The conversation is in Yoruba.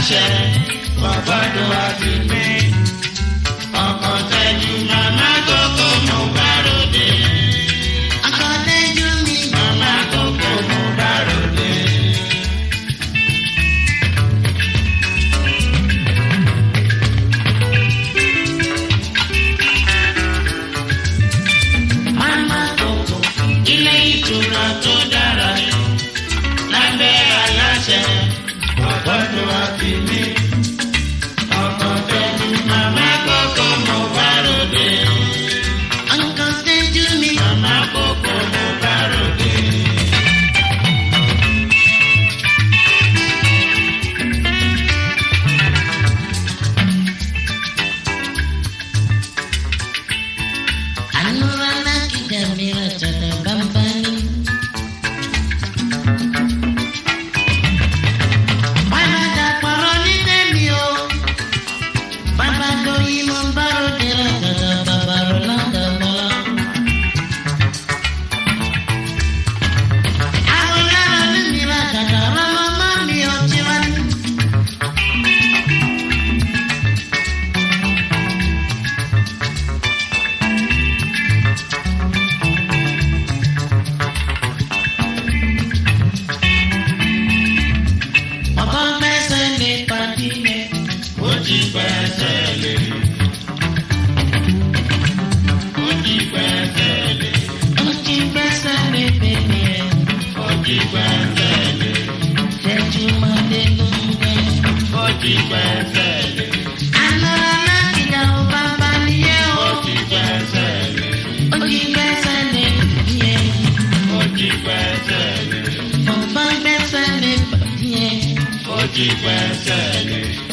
aláṣẹ ọ̀gbọ́dọ̀ àti mi. Ọkọ̀ tẹ́jú màmá kókó mo bá ròde. Ọkọ̀ tẹ́jú mi. Màmá kókó mo bá ròde. Màmá kókó ilé ìtura tó dára lábẹ́ aláṣẹ ọ̀gbọ́dọ̀ àti mi. Ọkọ̀ tẹ́jú màmá kókó mo bá ròde. Ọkọ̀ tẹ́jú mi. Màmá kókó mo bá ròde. Anurana kita mira cata bampani. Baba da paroni temio. Baba doi membaro dera cata babaro landa mola. Agolara ni mira cata rama mami ochivan. Baba bese le patine. Ó ti pẹ́sẹ̀ lé. Ó ti pẹ́sẹ̀ lé. Ochi bese le pepe. Ó ti pẹ́sẹ̀ lé. Teju made lumbe. Ó ti pẹ́sẹ̀ lé. Anurana kita bampani ye Ó o. ti pẹ́sẹ̀ lé. Ochi bese le ye. Ó ti pẹ́sẹ̀ lé. Baba bese le patine. Ó ti pẹ́sẹ̀ lé.